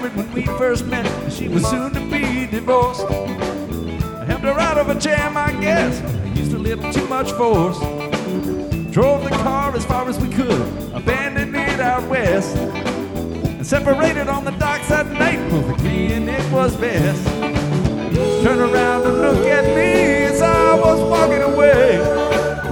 married when we first met. She was soon to be divorced. I helped her out of a jam, I guess. I used a little too much force. Drove the car as far as we could, abandoned it out west, and separated on the docks that night, both agreeing it was best. Turn around and look at me as I was walking away.